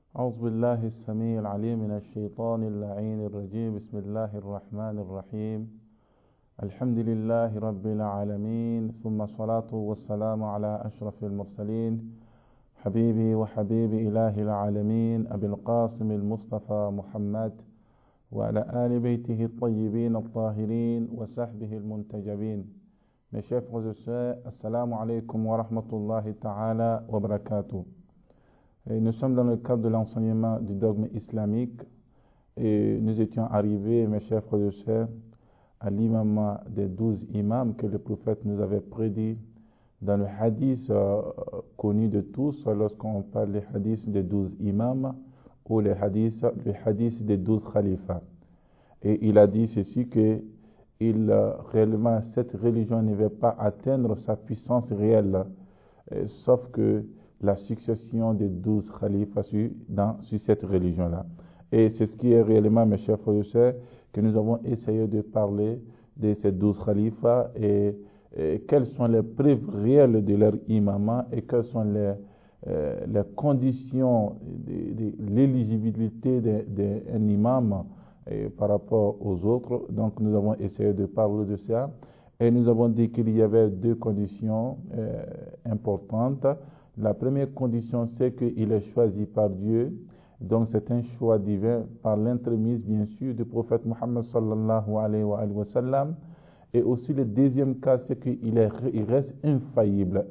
أعوذ بالله السميع العليم من الشيطان اللعين الرجيم. بسم الله الرحمن الرحيم. الحمد لله رب العالمين، ثم الصلاة والسلام على أشرف المرسلين حبيبي وحبيب إله العالمين أبي القاسم المصطفى محمد وعلى آل بيته الطيبين الطاهرين وصحبه المنتجبين. Mes chers frères et sœurs, assalamu alaikum wa rahmatullahi ta'ala wa barakatuh. Nous sommes dans le cadre de l'enseignement du dogme islamique et nous étions arrivés, mes chers frères et sœurs, à l'imam des 12 imams que le prophète nous avait prédit dans le hadith connu de tous lorsqu'on parle des hadiths des 12 imams ou le hadith des 12 khalifas. Et il a dit ceci que réellement cette religion ne va pas atteindre sa puissance réelle, sauf que la succession des 12 khalifas sur cette religion-là. Et c'est ce qui est réellement, mes chers frères et sœurs, que nous avons essayé de parler de ces 12 khalifas et quelles sont les preuves réelles de leur imamat et quelles sont les conditions de l'éligibilité d'un imam par rapport aux autres. Donc nous avons essayé de parler de ça et nous avons dit qu'il y avait deux conditions importantes. La première condition, c'est qu'il est choisi par Dieu, donc c'est un choix divin par l'entremise bien sûr du prophète Muhammad sallallahu alayhi wa sallam. Et aussi le deuxième cas, c'est qu'il reste infaillible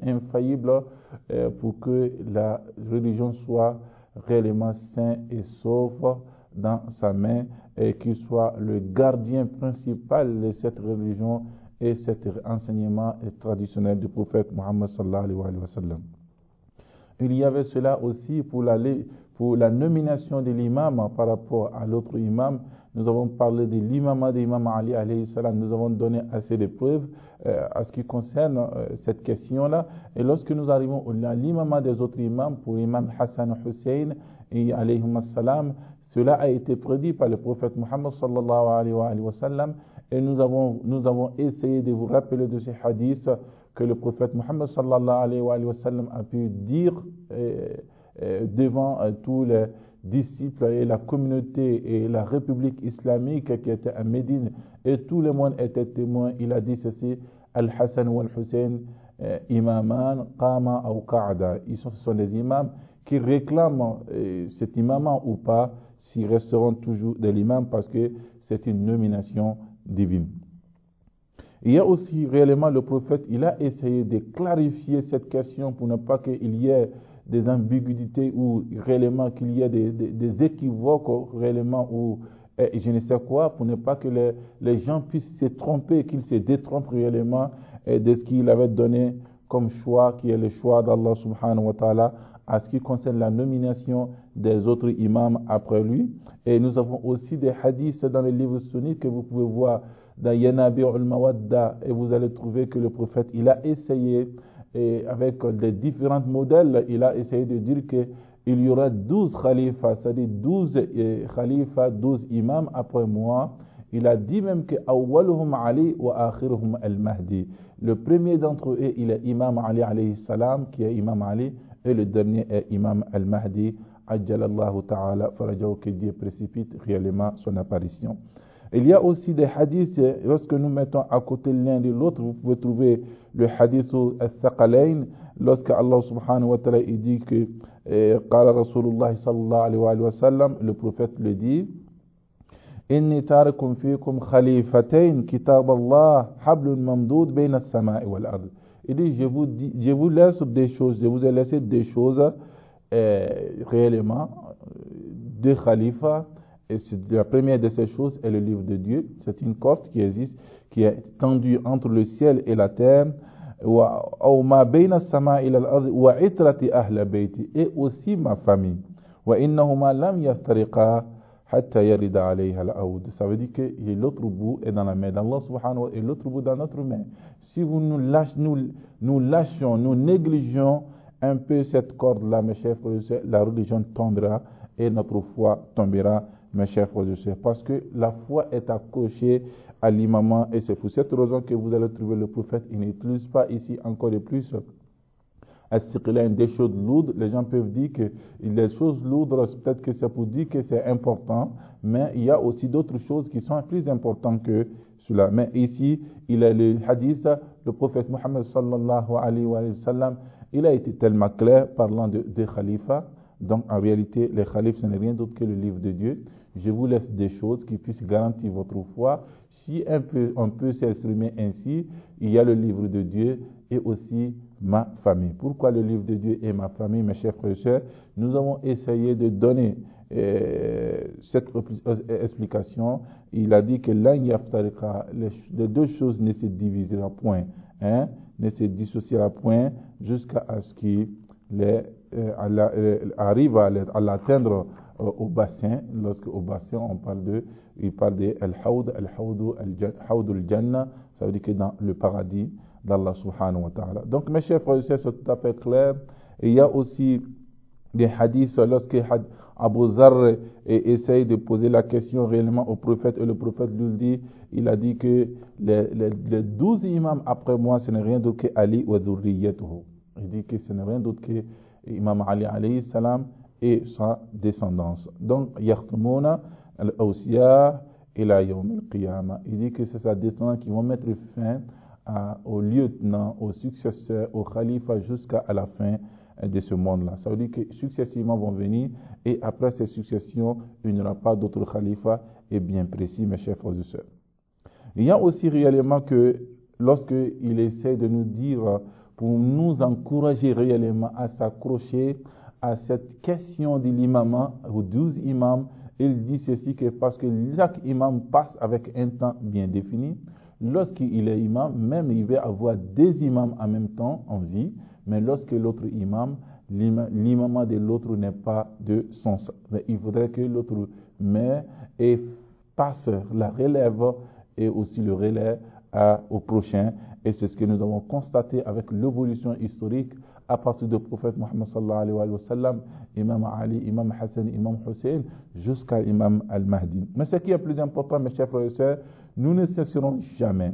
pour que la religion soit réellement saine et sauve dans sa main et qu'il soit le gardien principal de cette religion et cet enseignement traditionnel du prophète Muhammad sallallahu alayhi wa sallam. Il y avait cela aussi pour la nomination de l'imam par rapport à l'autre imam. Nous avons parlé de l'imam d'imam Ali alayhi salam. Nous avons donné assez de preuves à ce qui concerne cette question-là. Et lorsque nous arrivons à l'imam des autres imams, pour l'imam Hassan Hussein et alayhi salam, cela a été prédit par le prophète Muhammad sallallahu alayhi wa sallam. Et nous avons essayé de vous rappeler de ces hadiths que le prophète Muhammad sallallahu alayhi wa sallam a pu dire devant tous les disciples et la communauté et la république islamique qui était à Médine, et tout le monde était témoin. Il a dit ceci: Al-Hassan ou Al-Hussein imaman qama ou qa'ada. Ce sont des imams qui réclament cet imamat ou pas, s'ils resteront toujours de l'imam, parce que c'est une nomination divine. Il y a aussi réellement le prophète, il a essayé de clarifier cette question pour ne pas qu'il y ait des ambiguïtés ou réellement qu'il y ait des équivoques réellement ou je ne sais quoi, pour ne pas que les gens puissent se tromper, qu'ils se détrompent réellement de ce qu'il avait donné comme choix, qui est le choix d'Allah subhanahu wa ta'ala à ce qui concerne la nomination des autres imams après lui. Et nous avons aussi des hadiths dans les livres sunnites que vous pouvez voir dans Yanabi al-Mawadda, et vous allez trouver que le prophète, il a essayé, et avec des différents modèles, il a essayé de dire qu'il y aura 12 khalifas, c'est-à-dire 12 khalifas, 12 imams après moi. Il a dit même que awwaluhum Ali wa akhiruhum al-Mahdi. Le premier d'entre eux, il est imam Ali alayhi salam, qui est imam Ali, et le dernier est imam al-Mahdi, ajjalallahu ta'ala farajahu, que Dieu précipite réellement son apparition. Il y a aussi des hadiths, lorsque nous mettons à côté l'un de l'autre, vous pouvez trouver le hadith al-Thaqalayn, lorsque Allah subhanahu wa ta'ala dit que qala Rasulullah sallallahu alayhi wa sallam, le prophète le dit: inni tarikum fikum khalifatayn kitab Allah hablun mamdoud bayna as-sama'i wal ard. Il dit, je vous laisse des choses, je vous ai laissé des choses réellement, deux khalifas. Et la première de ces choses est le livre de Dieu. C'est une corde qui existe, qui est tendue entre le ciel et la terre. Et aussi ma famille. Ça veut dire que l'autre bout est dans la main d'Allah subhanahu wa ta'ala et l'autre bout dans notre main. Si nous lâchons, nous négligeons un peu cette corde-là, mes chers frères, la religion tombera et notre foi tombera, mes chers frères et sœurs, parce que la foi est accrochée à l'imamant, et c'est pour cette raison que vous allez trouver le prophète, il n'utilise pas ici encore de plus des choses lourdes, les gens peuvent dire que les choses lourdes, peut-être que c'est pour dire que c'est important, mais il y a aussi d'autres choses qui sont plus importantes que cela. Mais ici, il y a le hadith, le prophète Mohammed sallallahu alayhi wa sallam, il a été tellement clair parlant des khalifas. Donc en réalité, les khalifs, ce n'est rien d'autre que le livre de Dieu. Je vous laisse des choses qui puissent garantir votre foi. Si on peut s'exprimer ainsi, il y a le livre de Dieu et aussi ma famille. Pourquoi le livre de Dieu et ma famille, mes chers frères et sœurs? Nous avons essayé de donner cette explication. Il a dit que les deux choses ne se diviseront point, ne se dissociera point jusqu'à ce qu'il arrive à l'atteindre au bassin. Lorsque au bassin, il parle de al-hawd al-jannah, ça veut dire que dans le paradis d'Allah subhanahu wa ta'ala. Donc mes chers frères et sœurs, c'est tout à fait clair. Et il y a aussi des hadiths lorsque Abu Zarr essaye de poser la question réellement au prophète, et le prophète lui dit, il a dit que les 12 imams après moi, ce n'est rien d'autre que Ali wa dhurriyyatuhu. Il dit que ce n'est rien d'autre que Imam Ali alayhi salam et sa descendance. Donc, yakhtumuna al-awsiya ila yawm al-qiyamah. Il dit que c'est sa descendance qui vont mettre fin aux lieutenants, aux successeurs, aux khalifas jusqu'à la fin de ce monde-là. Ça veut dire que successivement vont venir et après ces successions, il n'y aura pas d'autres khalifas, et bien précis, mes chers frères et sœurs. Il y a aussi réellement que lorsqu'il essaie de nous dire, pour nous encourager réellement à s'accrocher à cette question de l'imam, aux 12 imams, il dit ceci que parce que chaque imam passe avec un temps bien défini, lorsqu'il est imam, même il va avoir des imams en même temps en vie, mais lorsque l'autre imam, l'imam de l'autre n'est pas de sens. Mais il faudrait que l'autre met et passe la relève et aussi le relais au prochain. Et c'est ce que nous avons constaté avec l'évolution historique à partir du prophète Mohammed sallallahu alayhi wa sallam, Imam Ali, Imam Hassan, Imam Hussein, jusqu'à Imam Al-Mahdi. Mais ce qui est plus important, mes chers frères et sœurs, nous ne cesserons jamais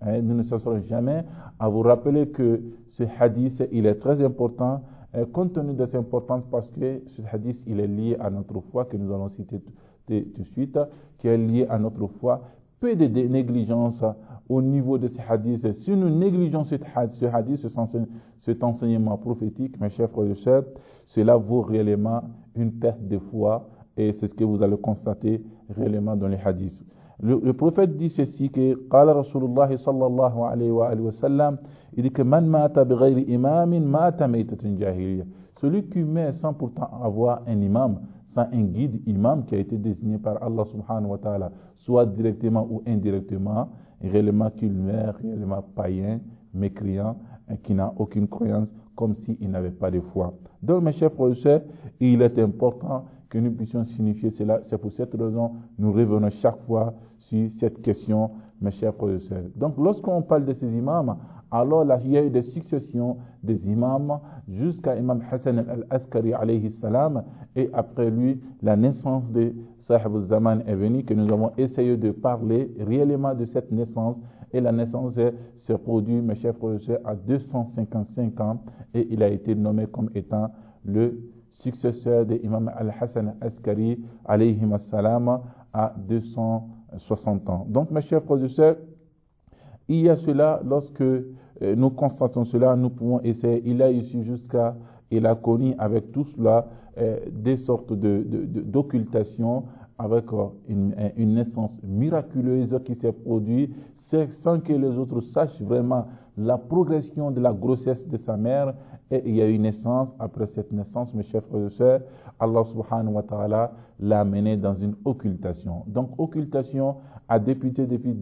à vous rappeler que ce hadith, il est très important, compte tenu de cette importance, parce que ce hadith, il est lié à notre foi, que nous allons citer tout de suite, qui est lié à notre foi. Peu de négligence au niveau de ce hadith. Si nous négligeons ce hadith, cet enseignement prophétique, mes chers frères et sœurs, cela vaut réellement une perte de foi, et c'est ce que vous allez constater réellement dans les hadiths. Le prophète dit ceci, que qala Rasulullah sallallahu alayhi wa sallam, il dit que man mata bighayri imamin mata maytatun jahiliya. Celui qui meurt sans pourtant avoir un imam, sans un guide imam qui a été désigné par Allah subhanahu wa ta'ala, soit directement ou indirectement, réellement qu'il meurt réellement païen, mécréant, qui n'a aucune croyance, comme s'il n'avait pas de foi. Donc mes chers frères et sœurs, il est important que nous puissions signifier cela. C'est pour cette raison que nous revenons chaque fois sur cette question, mes chers frères et sœurs. Donc lorsqu'on parle de ces imams, alors là, il y a eu des successions des imams jusqu'à Imam Hassan al-Askari alayhi salam, et après lui, la naissance de Sahib al-Zaman est venue, que nous avons essayé de parler réellement de cette naissance. Et la naissance s'est produite, mes chers frères et sœurs, à 255 ans, et il a été nommé comme étant le successeur de Imam al-Hassan al-Askari alayhi salam à 260 ans. Donc mes chers frères et sœurs, il y a cela, lorsque nous constatons cela, nous pouvons essayer. Il a ici il a connu avec tout cela des sortes d'occultation, avec une naissance miraculeuse qui s'est produite sans que les autres sachent vraiment la progression de la grossesse de sa mère. Et il y a eu une naissance. Après cette naissance, mes chers frères et sœurs, Allah subhanahu wa ta'ala l'a amené dans une occultation. Donc occultation a débuté depuis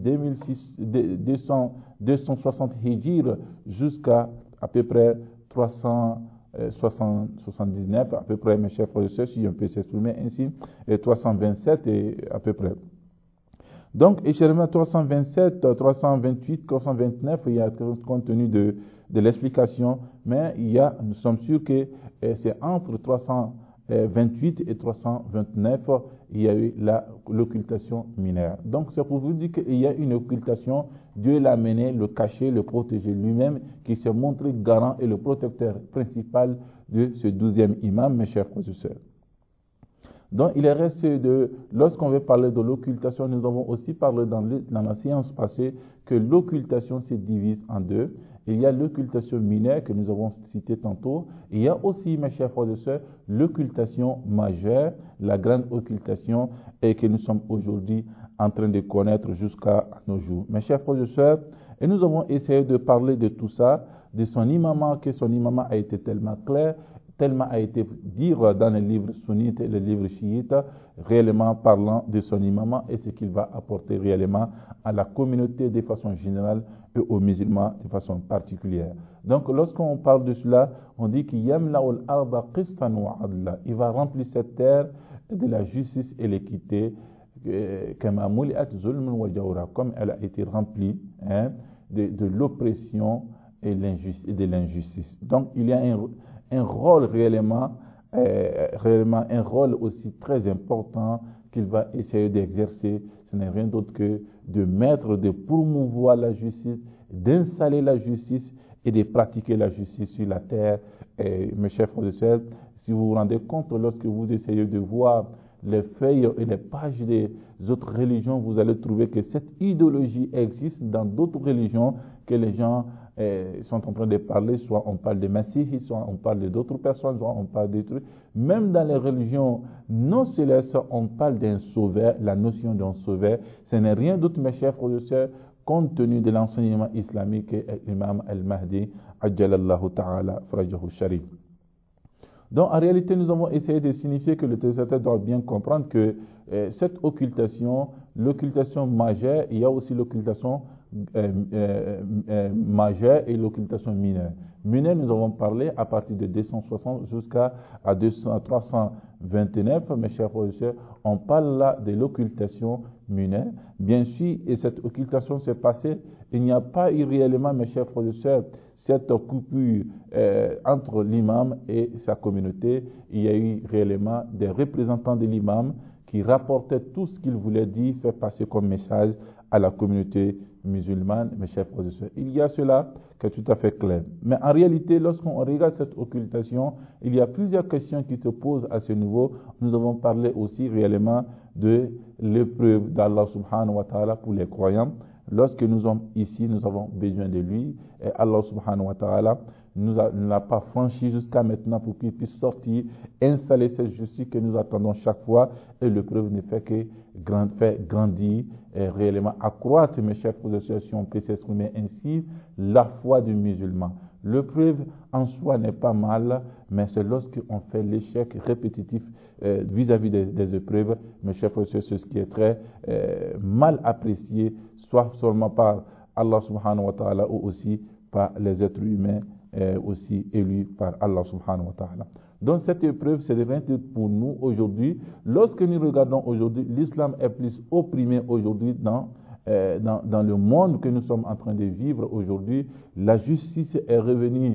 260 hijr jusqu'à à peu près 379, à peu près, mes chers frères et sœurs, si on peut s'exprimer ainsi, et 327 et à peu près. Donc, échellement 327, 328, 329, il y a compte tenu de l'explication, mais nous sommes sûrs que c'est entre 328 et 329, il y a eu l'occultation mineure. Donc c'est pour vous dire qu'il y a une occultation, Dieu l'a mené, le caché, le protéger lui-même, qui s'est montré garant et le protecteur principal de ce 12e imam, mes chers frères et sœurs. Donc il reste lorsqu'on veut parler de l'occultation, nous avons aussi parlé dans la séance passée que l'occultation se divise en deux. Il y a l'occultation mineure que nous avons citée tantôt. Il y a aussi, mes chers frères et sœurs, l'occultation majeure, la grande occultation, et que nous sommes aujourd'hui en train de connaître jusqu'à nos jours. Mes chers frères et sœurs, et nous avons essayé de parler de tout ça, de son imamat, que son imamat a été tellement clair, tellement a été dit dans les livres sunnites et les livres chiites, réellement parlant de son imamat et ce qu'il va apporter réellement à la communauté de façon générale et aux musulmans de façon particulière. Donc lorsqu'on parle de cela, on dit qu'il yamla'ul arda qistan wa adla. Il va remplir cette terre de la justice et l'équité, comme elle a été remplie de l'oppression et de l'injustice. Donc il y a un rôle réellement un rôle aussi très important qu'il va essayer d'exercer. Ce n'est rien d'autre que de promouvoir la justice, d'installer la justice et de pratiquer la justice sur la terre. Et, mes chers frères et sœurs, si vous vous rendez compte, lorsque vous essayez de voir les feuilles et les pages des autres religions, vous allez trouver que cette idéologie existe dans d'autres religions que les gens sont en train de parler. Soit on parle des messies, soit on parle d'autres personnes, soit on parle des trucs. Même dans les religions non célestes, on parle d'un sauveur, la notion d'un sauveur. Ce n'est rien d'autre, mes chers frères et sœurs, compte tenu de l'enseignement islamique et l'imam al-Mahdi, ajjalallahu ta'ala farajahu sharif. Donc, en réalité, nous avons essayé de signifier que le téléspectateur doit bien comprendre que cette occultation, l'occultation majeure, il y a aussi l'occultation majeure et l'occultation mineure. Mineure, nous avons parlé à partir de 260 jusqu'à 329, mes chers frères et sœurs, on parle là de l'occultation mineure. Bien sûr, et cette occultation s'est passée, il n'y a pas eu réellement, mes chers frères et sœurs, cette coupure entre l'imam et sa communauté. Il y a eu réellement des représentants de l'imam qui rapportaient tout ce qu'il voulait dire, faire passer comme message à la communauté musulmane, mes chers frères et sœurs. Il y a cela qui est tout à fait clair. Mais en réalité, lorsqu'on regarde cette occultation, il y a plusieurs questions qui se posent à ce niveau. Nous avons parlé aussi réellement de l'épreuve d'Allah subhanahu wa ta'ala pour les croyants. Lorsque nous sommes ici, nous avons besoin de lui. Et Allah subhanahu wa ta'ala ne l'a pas franchi jusqu'à maintenant pour qu'il puisse sortir, installer cette justice que nous attendons chaque fois. Et l'épreuve ne fait que faire grandir et réellement accroître, mes chers frères et sœurs, si on peut s'exprimer ainsi, la foi du musulman. L'épreuve en soi n'est pas mal, mais c'est lorsqu'on fait l'échec répétitif vis-à-vis des épreuves, mes chers frères et sœurs, c'est ce qui est très mal apprécié, soit seulement par Allah subhanahu wa ta'ala ou aussi par les êtres humains aussi élus par Allah subhanahu wa ta'ala. Donc cette épreuve, c'est rien pour nous aujourd'hui. Lorsque nous regardons aujourd'hui, l'islam est plus opprimé aujourd'hui dans le monde que nous sommes en train de vivre aujourd'hui. La justice est revenue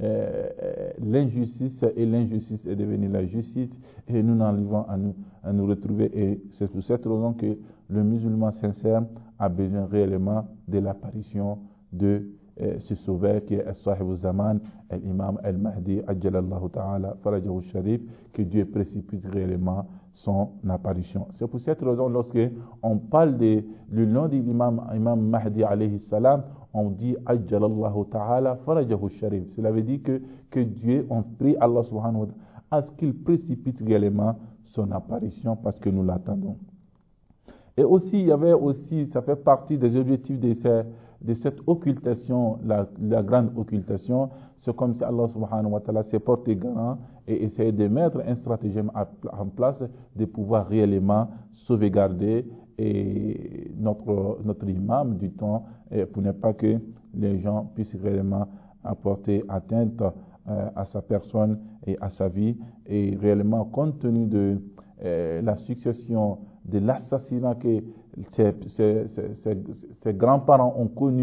l'injustice et l'injustice est devenue la justice et nous n'arrivons à nous retrouver. Et c'est pour cette raison que le musulman sincère a besoin réellement de l'apparition de ce sauveur qui est Sahib Zaman, l'imam al-Mahdi, ajjalallahu ta'ala, farajahu sharif, que Dieu précipite réellement son apparition. C'est pour cette raison, lorsque on parle du nom de l'imam Mahdi alayhi salam, on dit ajjalallahu ta'ala, farajahu sharif. Cela veut dire que Dieu, on prie Allah subhanahu wa ta'ala à ce qu'il précipite réellement son apparition parce que nous l'attendons. Et aussi, il y avait aussi, ça fait partie des objectifs de cette occultation, la grande occultation. C'est comme si Allah subhanahu wa ta'ala s'est porté garant et essayé de mettre un stratagème en place de pouvoir réellement sauvegarder notre imam du temps pour ne pas que les gens puissent réellement apporter atteinte à sa personne et à sa vie. Et réellement, compte tenu de la succession de l'assassinat que ses grands-parents ont connu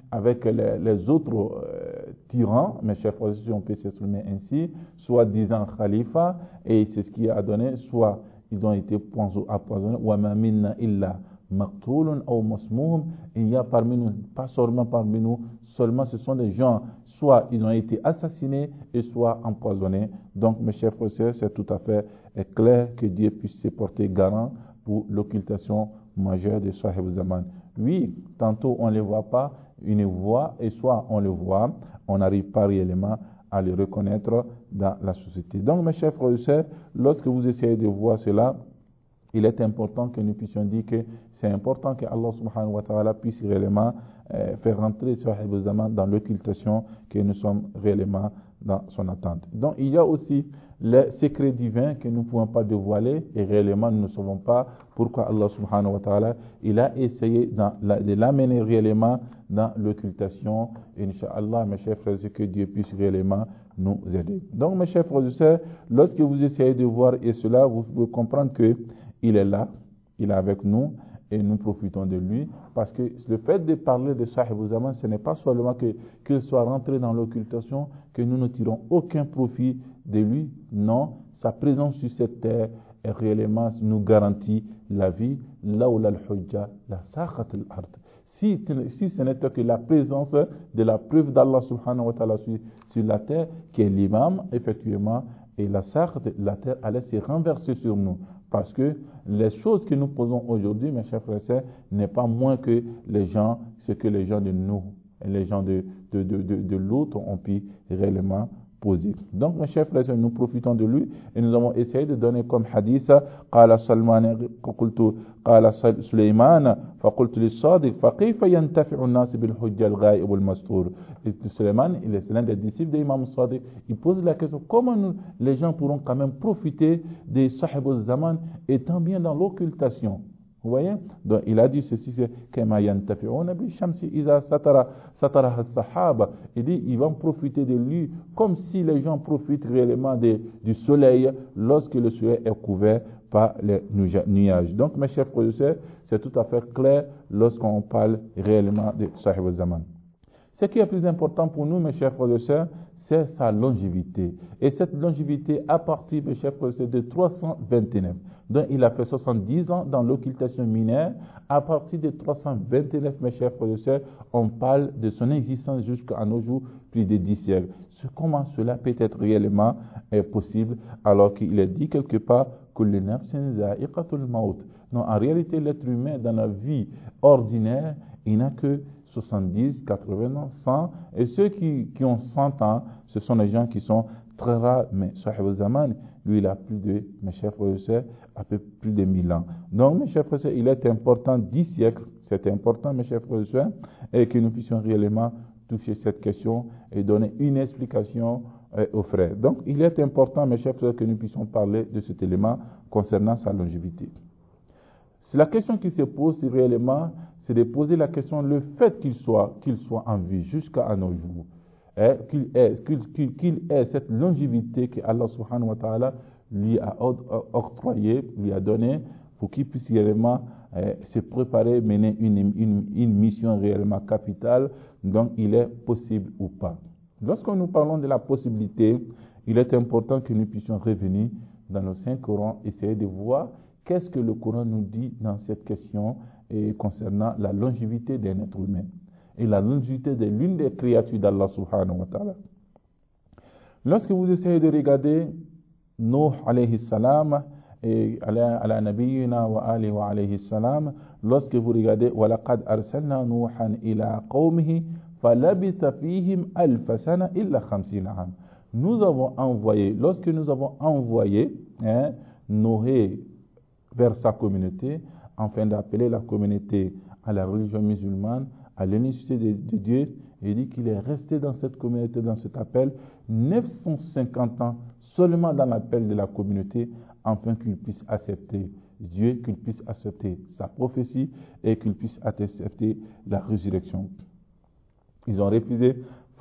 avec les autres tyrans, mes chers frères, si on peut s'exprimer ainsi, soit disant khalifa, et c'est ce qui a donné, soit ils ont été empoisonnés, wa ma minna illa maqtulun aw masmuhum, il y a parmi nous, pas seulement parmi nous, seulement ce sont des gens, soit ils ont été assassinés et soit empoisonnés. Donc mes chers frères, c'est tout à fait clair que Dieu puisse se porter garant pour l'occultation majeure de Sahib Zaman. Oui, tantôt on ne les voit pas, une voix, et soit on le voit, on n'arrive pas réellement à le reconnaître dans la société. Donc mes chers frères et sœurs, lorsque vous essayez de voir cela, il est important que nous puissions dire que c'est important que Allah subhanahu wa ta'ala puisse réellement faire rentrer Sahib Zaman dans l'occultation, que nous sommes réellement dans son attente. Donc il y a aussi les secrets divins que nous ne pouvons pas dévoiler et réellement nous ne savons pas pourquoi Allah subhanahu wa ta'ala il a essayé de l'amener réellement dans l'occultation. Inch'Allah, mes chers frères, que Dieu puisse réellement nous aider. Donc mes chers frères et sœurs, lorsque vous essayez de voir et cela, vous pouvez comprendre que il est là, il est avec nous et nous profitons de lui, parce que le fait de parler de Sahib Zaman, ce n'est pas seulement qu'il soit rentré dans l'occultation, que nous ne tirons aucun profit de lui. Non, sa présence sur cette terre est réellement nous garantit la vie, là où al-hujja, la saqat al-ard. Si ce n'était que la présence de la preuve d'Allah subhanahu wa ta'ala sur la terre, qui est l'imam, effectivement, et la saqat, la terre allait se renverser sur nous. Parce que les choses que nous posons aujourd'hui, mes chers frères et sœurs, n'est pas moins que ce que les gens de nous, les gens de l'autre ont pu réellement poser. Donc, mes chers frères et sœurs, nous profitons de lui et nous avons essayé de donner comme hadith, قال سليمان فقلت للصادق فكيف ينتفع الناس بالحجة الغائب والمستور. Et Suleiman, il est l'un des disciples d'Imam Sadiq, il pose la question, comment les gens pourront quand même profiter des Sahib al-Zaman étant bien dans l'occultation. Vous voyez? Donc il a dit ceci, c'est كما ينتفعون بالشمس إذا سترها السحاب. Il dit, ils vont profiter de lui comme si les gens profitent réellement du soleil lorsque le soleil est couvert par les nuages. Donc mes chers frères et sœurs, c'est tout à fait clair lorsqu'on parle réellement de Sahib al-Zaman. Ce qui est plus important pour nous, mes chers frères et sœurs, c'est sa longévité. Et cette longévité a parti, mes chers frères et sœurs, de 329. Donc il a fait 70 ans dans l'occultation mineure. À partir de 329, mes chers frères et sœurs, on parle de son existence jusqu'à nos jours, plus de 10 siècles. Comment cela peut être réellement possible alors qu'il est dit quelque part que le nafsin za'iqatul maut. Non, en réalité, l'être humain dans la vie ordinaire, il n'a que 70, 80 ans, 100. Et ceux qui ont 100 ans, ce sont les gens qui sont très rares. Mais Sahib al-Zaman, lui, il a plus de, mes chers frères et sœurs, à peu plus de 1000 ans. Donc, mes chers frères et sœurs, il est important, 10 siècles, c'est important, mes chers frères et sœurs, et que nous puissions réellement toucher cette question et donner une explication aux frères. Donc, il est important, mes chers frères, que nous puissions parler de cet élément concernant sa longévité. C'est la question qui se pose réellement, c'est de poser la question, le fait qu'il soit en vie jusqu'à nos jours, qu'il ait cette longévité que Allah subhanahu wa ta'ala lui a octroyée, lui a donnée, pour qu'il puisse réellement se préparer, mener une mission réellement capitale, donc il est possible ou pas. Lorsque nous parlons de la possibilité, il est important que nous puissions revenir dans le Saint-Coran, essayer de voir qu'est-ce que le Coran nous dit dans cette question concernant la longévité d'un être humain et la longévité de l'une des créatures d'Allah subhanahu wa ta'ala. Lorsque vous essayez de regarder Nuh alayhi salam et ala nabiyyina wa alihi wa alayhi salam, lorsque vous regardez وَلَقَدْ أَرْسَلْنَا نُوحًا إِلَىٰ قَوْمِهِ فَلَبِثَ فِيهِمْ أَلْفَ سَنَةٍ إِلَّا 50 عَامًا. Nous avons envoyé, lorsque nous avons envoyé Noé vers sa communauté, afin d'appeler la communauté à la religion musulmane, à l'unicité de Dieu, il dit qu'il est resté dans cette communauté, dans cet appel, 950 ans seulement dans l'appel de la communauté, afin qu'il puisse accepter Dieu, qu'il puisse accepter sa prophétie et qu'il puisse accepter la résurrection. Ils ont refusé.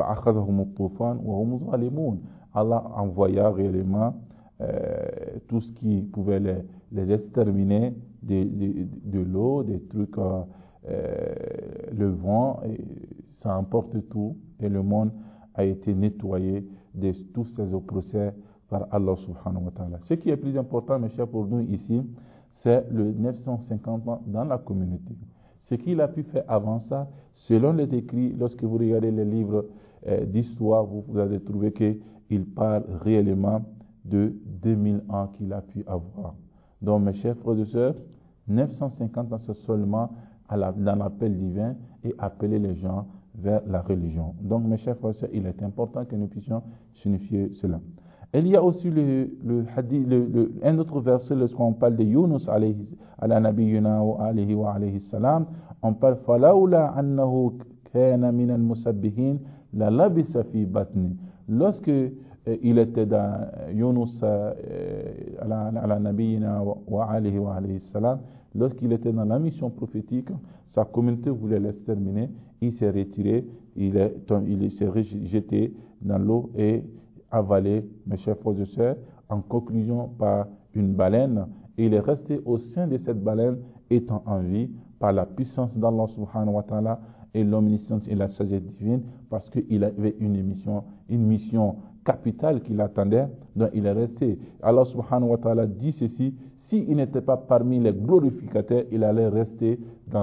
Allah envoya réellement tout ce qui pouvait les exterminer de l'eau, des trucs, le vent, ça emporte tout et le monde a été nettoyé de tous ces oppresseurs par Allah subhanahu wa ta'ala. Ce qui est plus important, mes chers, pour nous ici, c'est le 950 ans dans la communauté. Ce qu'il a pu faire avant ça, selon les écrits, lorsque vous regardez les livres d'histoire, vous allez trouver qu'il parle réellement de 2000 ans qu'il a pu avoir. Donc, mes chers frères et sœurs, 950 ans, c'est seulement dans l'appel divin et appeler les gens vers la religion. Donc, mes chers frères et sœurs, il est important que nous puissions signifier cela. Et il y a aussi un autre verset, lorsqu'on parle de Yunus ala nabiyyina wa alayhi salam, on parle فَلَوْلَا أَنَّهُ كَانَ مِنَ الْمُسَبِّحِينَ لَلَبِثَ فِي بَطْنِهِ. Lorsque il était dans Yunus ala nabiyyina wa alayhi salam, lorsqu'il était dans la mission prophétique, sa communauté voulait l'exterminer, il s'est retiré, il s'est jeté dans l'eau et avalé, mes chers frères et sœurs, en conclusion par une baleine. Et il est resté au sein de cette baleine, étant en vie par la puissance d'Allah subhanahu wa ta'ala et l'omniscience et la sagesse divine, parce qu'il avait une mission capitale qui l'attendait, donc il est resté. Allah subhanahu wa ta'ala dit ceci: s'il n'était pas parmi les glorificateurs, il allait rester dans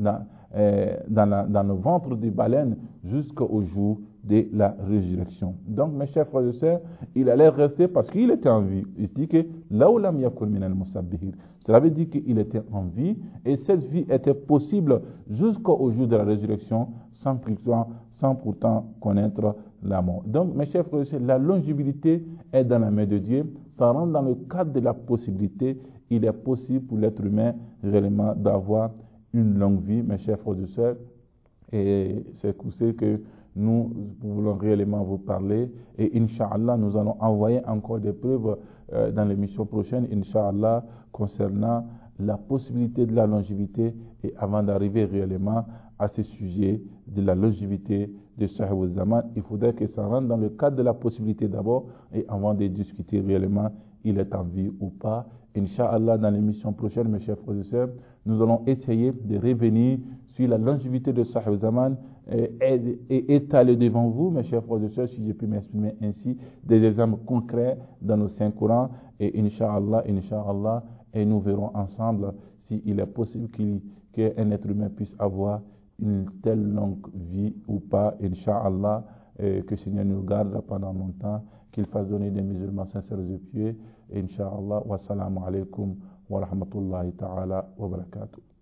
le ventre des baleines jusqu'au jour de la résurrection. Donc, mes chers frères et sœurs, il allait rester parce qu'il était en vie. Il se dit que laoulam yakun min al-musabbihir. Cela veut dire qu'il était en vie et cette vie était possible jusqu'au jour de la résurrection sans pourtant connaître la mort. Donc, mes chers frères et sœurs, la longévité est dans la main de Dieu. Ça rentre dans le cadre de la possibilité. Il est possible pour l'être humain réellement d'avoir une longue vie, mes chers frères et sœurs. Et c'est pour ça que nous voulons réellement vous parler. Et Inch'Allah, nous allons envoyer encore des preuves dans l'émission prochaine, Inch'Allah, concernant la possibilité de la longévité. Et avant d'arriver réellement à ce sujet de la longévité de Sahib al-Zaman, il faudrait que ça rentre dans le cadre de la possibilité d'abord, et avant de discuter réellement il est en vie ou pas. Inch'Allah, dans l'émission prochaine, mes chers frères et sœurs, nous allons essayer de revenir sur la longévité de Sahib al-Zaman et étaler devant vous, mes chers frères et sœurs, si je puis m'exprimer ainsi, des exemples concrets dans nos Saints Courans. Et Inch'Allah, et nous verrons ensemble s'il est possible qu'un être humain puisse avoir une telle longue vie ou pas, Inch'Allah, que le Seigneur nous garde pendant longtemps, qu'il fasse donner des musulmans sincères et pieux. Inch'Allah, wassalamu alaikum wa rahmatullahi ta'ala wa barakatuh.